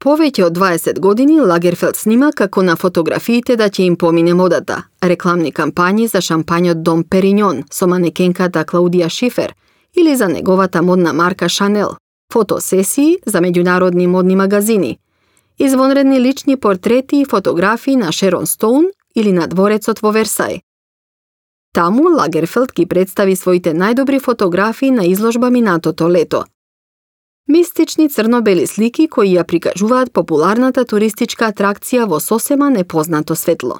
Повеќе од 20 години Лагерфелд снима како на фотографиите да ќе им помине модата, рекламни кампањи за шампањот Дом Периньон со манекенката Клаудија Шифер или за неговата модна марка Шанел, фотосесии за меѓународни модни магазини, извонредни лични портрети и фотографии на Шерон Стоун или на дворецот во Версај. Таму Лагерфелд ги представи своите најдобри фотографии на изложба минатото лето. Мистични црно-бели слики кои ја прикажуваат популарната туристичка атракција во сосема непознато светло.